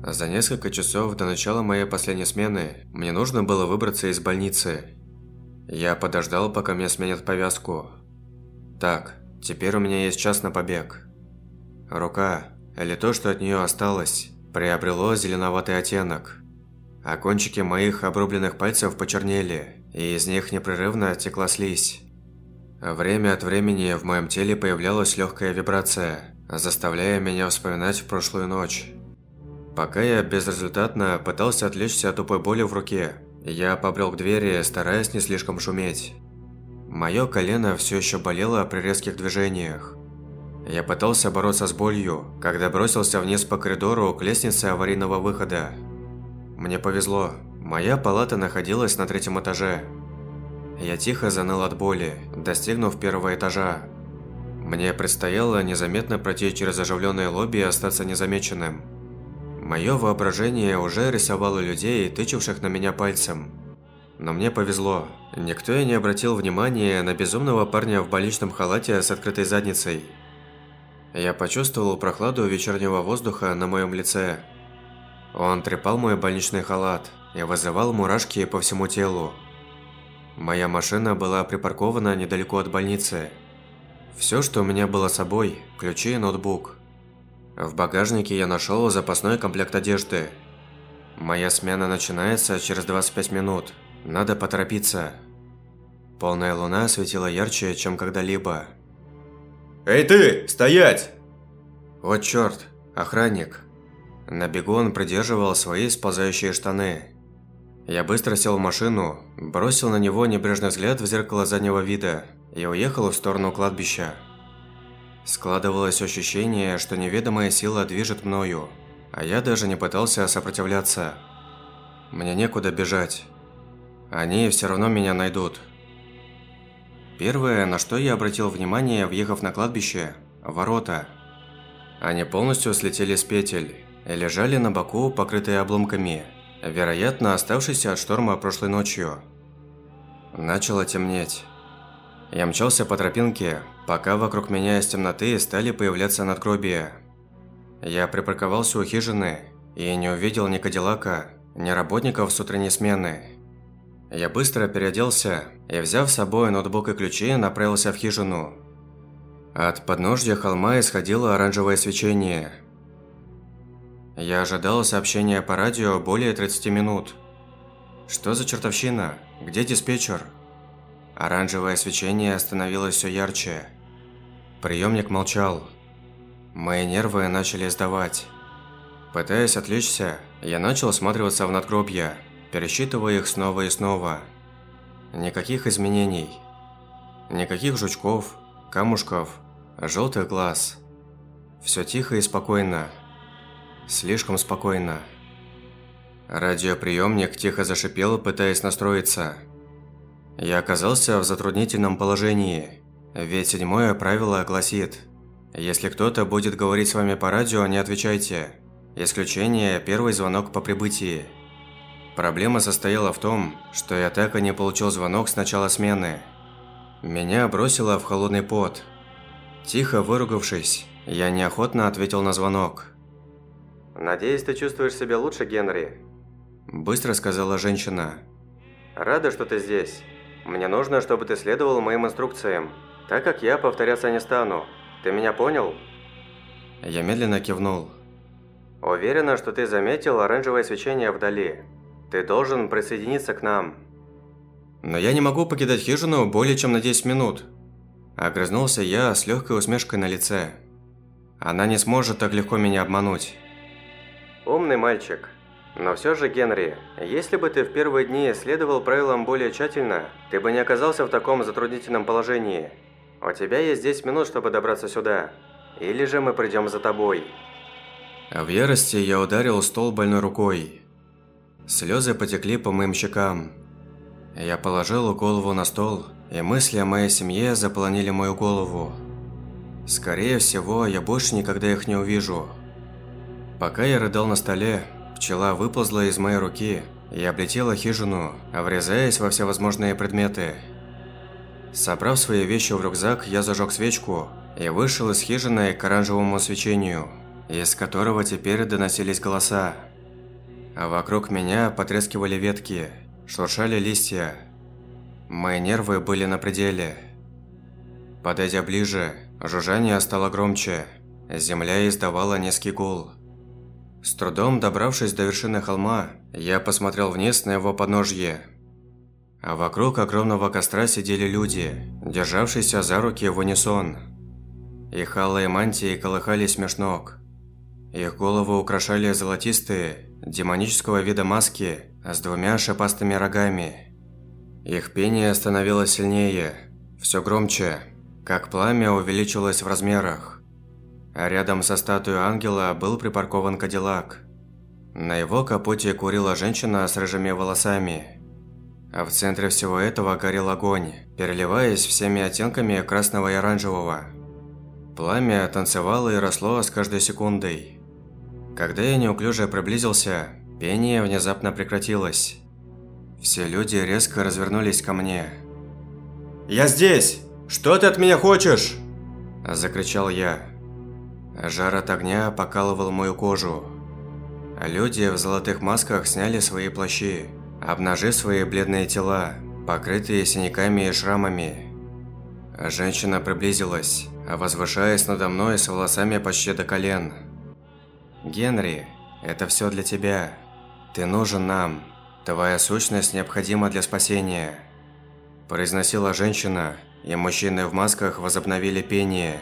За несколько часов до начала моей последней смены мне нужно было выбраться из больницы. Я подождал, пока мне сменят повязку. Так, теперь у меня есть час на побег. Рука, или то, что от нее осталось, приобрело зеленоватый оттенок. А кончики моих обрубленных пальцев почернели, и из них непрерывно текла слизь. Время от времени в моем теле появлялась легкая вибрация, заставляя меня вспоминать прошлую ночь. Пока я безрезультатно пытался отвлечься от тупой боли в руке, я побрел к двери, стараясь не слишком шуметь. Мое колено все еще болело при резких движениях. Я пытался бороться с болью, когда бросился вниз по коридору к лестнице аварийного выхода. Мне повезло, моя палата находилась на 3-м этаже. Я тихо заныл от боли, достигнув 1-го этажа. Мне предстояло незаметно пройти через оживленное лобби и остаться незамеченным. Мое воображение уже рисовало людей, тычавших на меня пальцем. Но мне повезло, никто и не обратил внимания на безумного парня в больничном халате с открытой задницей. Я почувствовал прохладу вечернего воздуха на моем лице. Он трепал мой больничный халат и вызывал мурашки по всему телу. Моя машина была припаркована недалеко от больницы. Все, что у меня было с собой – ключи и ноутбук. В багажнике я нашел запасной комплект одежды. Моя смена начинается через 25 минут. Надо поторопиться. Полная луна светила ярче, чем когда-либо. «Эй ты, стоять!» Вот черт, охранник. На бегу он придерживал свои сползающие штаны. Я быстро сел в машину, бросил на него небрежный взгляд в зеркало заднего вида и уехал в сторону кладбища. Складывалось ощущение, что неведомая сила движет мною, а я даже не пытался сопротивляться. Мне некуда бежать. Они все равно меня найдут. Первое, на что я обратил внимание, въехав на кладбище – ворота. Они полностью слетели с петель и лежали на боку, покрытые обломками, вероятно, оставшиеся от шторма прошлой ночью. Начало темнеть. Я мчался по тропинке, пока вокруг меня из темноты стали появляться надгробия. Я припарковался у хижины и не увидел ни Кадиллака, ни работников с утренней смены. Я быстро переоделся и, взяв с собой ноутбук и ключи, направился в хижину. От подножья холма исходило оранжевое свечение. Я ожидал сообщения по радио более 30 минут. Что за чертовщина? Где диспетчер? Оранжевое свечение становилось все ярче. Приемник молчал. Мои нервы начали сдавать. Пытаясь отвлечься, я начал осматриваться в надгробья, пересчитывая их снова и снова. Никаких изменений. Никаких жучков, камушков, желтых глаз. Все тихо и спокойно. Слишком спокойно. Радиоприемник тихо зашипел, пытаясь настроиться. Я оказался в затруднительном положении, ведь 7-е правило гласит: если кто-то будет говорить с вами по радио, не отвечайте. Исключение – первый звонок по прибытии. Проблема состояла в том, что я так и не получил звонок с начала смены. Меня бросило в холодный пот. Тихо выругавшись, я неохотно ответил на звонок. «Надеюсь, ты чувствуешь себя лучше, Генри?» Быстро сказала женщина. «Рада, что ты здесь. Мне нужно, чтобы ты следовал моим инструкциям, так как я повторяться не стану. Ты меня понял?» Я медленно кивнул. «Уверена, что ты заметил оранжевое свечение вдали. Ты должен присоединиться к нам». «Но я не могу покидать хижину более чем на 10 минут», – огрызнулся я с легкой усмешкой на лице. «Она не сможет так легко меня обмануть». «Умный мальчик. Но все же, Генри, если бы ты в первые дни следовал правилам более тщательно, ты бы не оказался в таком затруднительном положении. У тебя есть 10 минут, чтобы добраться сюда. Или же мы придем за тобой». В ярости я ударил стол больной рукой. Слезы потекли по моим щекам. Я положил голову на стол, и мысли о моей семье заполонили мою голову. Скорее всего, я больше никогда их не увижу. Пока я рыдал на столе, пчела выползла из моей руки и облетела хижину, врезаясь во всевозможные предметы. Собрав свои вещи в рюкзак, я зажег свечку и вышел из хижины к оранжевому свечению, из которого теперь доносились голоса. а вокруг меня потрескивали ветки, шуршали листья. Мои нервы были на пределе. Подойдя ближе, жужжание стало громче, земля издавала низкий гул. С трудом добравшись до вершины холма, я посмотрел вниз на его подножье. А вокруг огромного костра сидели люди, державшиеся за руки в унисон. Их алые мантии колыхались меж ног. Их головы украшали золотистые, демонического вида маски с двумя шипастыми рогами. Их пение становилось сильнее, все громче, как пламя увеличилось в размерах. А рядом со статуей ангела был припаркован Кадиллак. На его капоте курила женщина с рыжими волосами. А в центре всего этого горел огонь, переливаясь всеми оттенками красного и оранжевого. Пламя танцевало и росло с каждой секундой. Когда я неуклюже приблизился, пение внезапно прекратилось. Все люди резко развернулись ко мне. «Я здесь! Что ты от меня хочешь?» – закричал я. Жар от огня покалывал мою кожу. Люди в золотых масках сняли свои плащи, обнажив свои бледные тела, покрытые синяками и шрамами. Женщина приблизилась, возвышаясь надо мной с волосами почти до колен. «Генри, это все для тебя. Ты нужен нам. Твоя сущность необходима для спасения», – произносила женщина, и мужчины в масках возобновили пение.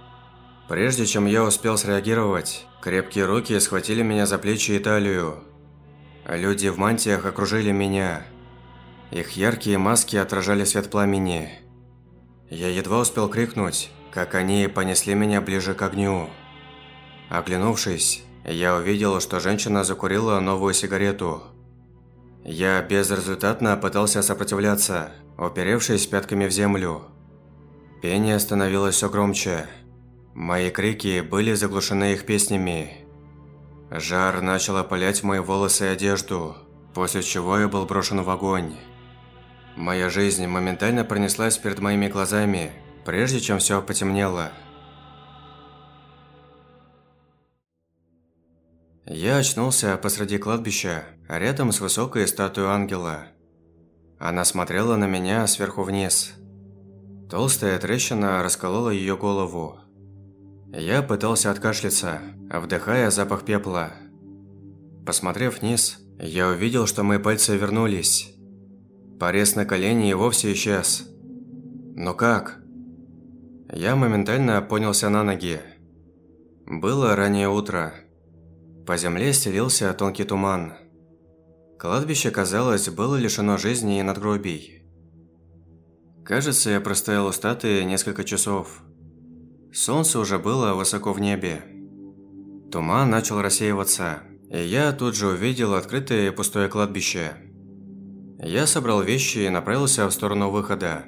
Прежде чем я успел среагировать, крепкие руки схватили меня за плечи и талию. Люди в мантиях окружили меня. Их яркие маски отражали свет пламени. Я едва успел крикнуть, как они понесли меня ближе к огню. Оглянувшись, я увидел, что женщина закурила новую сигарету. Я безрезультатно пытался сопротивляться, уперевшись пятками в землю. Пение становилось все громче. Мои крики были заглушены их песнями. Жар начал опалять мои волосы и одежду, после чего я был брошен в огонь. Моя жизнь моментально пронеслась перед моими глазами, прежде чем все потемнело. Я очнулся посреди кладбища, рядом с высокой статуей ангела. Она смотрела на меня сверху вниз. Толстая трещина расколола ее голову. Я пытался откашляться, вдыхая запах пепла. Посмотрев вниз, я увидел, что мои пальцы вернулись. Порез на колене и вовсе исчез. Но как? Я моментально поднялся на ноги. Было раннее утро. По земле стелился тонкий туман. Кладбище, казалось, было лишено жизни и надгробий. Кажется, я простоял у статуи несколько часов. Солнце уже было высоко в небе. Туман начал рассеиваться, и я тут же увидел открытое и пустое кладбище. Я собрал вещи и направился в сторону выхода.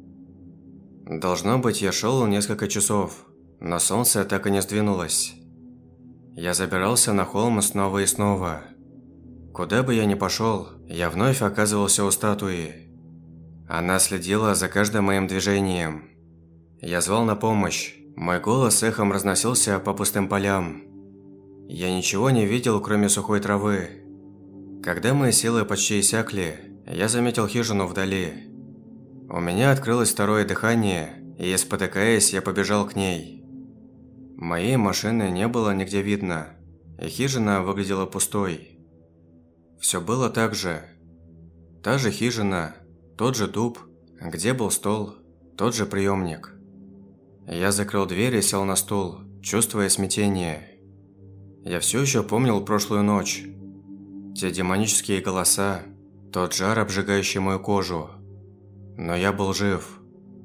Должно быть, я шел несколько часов, но солнце так и не сдвинулось. Я забирался на холм снова и снова. Куда бы я ни пошел, я вновь оказывался у статуи. Она следила за каждым моим движением. Я звал на помощь. Мой голос эхом разносился по пустым полям. Я ничего не видел, кроме сухой травы. Когда мои силы почти иссякли, я заметил хижину вдали. У меня открылось второе дыхание, и, спотыкаясь, я побежал к ней. Моей машины не было нигде видно, и хижина выглядела пустой. Все было так же. Та же хижина, тот же дуб, где был стол, тот же приемник. Я закрыл дверь и сел на стул, чувствуя смятение. Я все еще помнил прошлую ночь. Те демонические голоса, тот жар, обжигающий мою кожу. Но я был жив.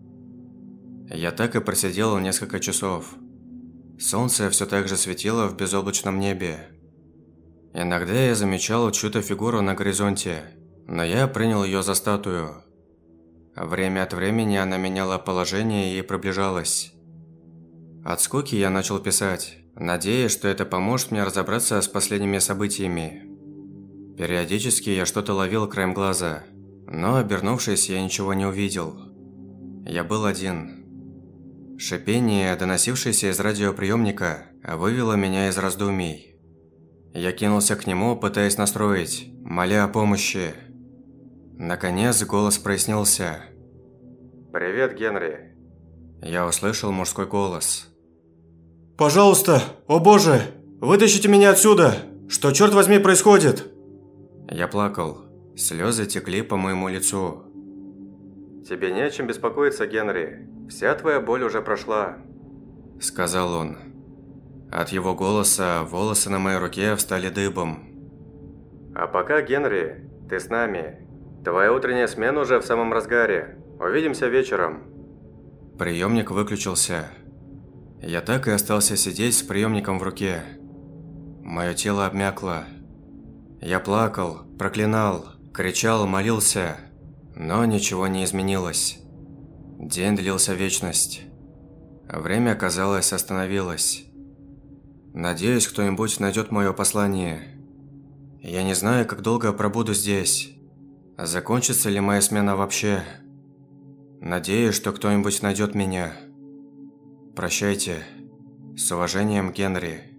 Я так и просидел несколько часов. Солнце все так же светило в безоблачном небе. Иногда я замечал чью-то фигуру на горизонте, но я принял ее за статую. Время от времени она меняла положение и приближалась. От скуки я начал писать, надеясь, что это поможет мне разобраться с последними событиями. Периодически я что-то ловил краем глаза, но, обернувшись, я ничего не увидел. Я был один. Шипение, доносившееся из радиоприемника, вывело меня из раздумий. Я кинулся к нему, пытаясь настроить, моля о помощи. Наконец голос прояснился. «Привет, Генри». Я услышал мужской голос. «Пожалуйста, о боже, вытащите меня отсюда! Что, черт возьми, происходит?» Я плакал. Слезы текли по моему лицу. «Тебе не о чем беспокоиться, Генри. Вся твоя боль уже прошла», – сказал он. От его голоса волосы на моей руке встали дыбом. «А пока, Генри, ты с нами. Твоя утренняя смена уже в самом разгаре. Увидимся вечером». Приемник выключился. Я так и остался сидеть с приемником в руке. Мое тело обмякло. Я плакал, проклинал, кричал, молился, но ничего не изменилось. День длился вечность. Время, казалось, остановилось. Надеюсь, кто-нибудь найдет мое послание. Я не знаю, как долго пробуду здесь. Закончится ли моя смена вообще? Надеюсь, что кто-нибудь найдет меня. Прощайте. С уважением, Генри.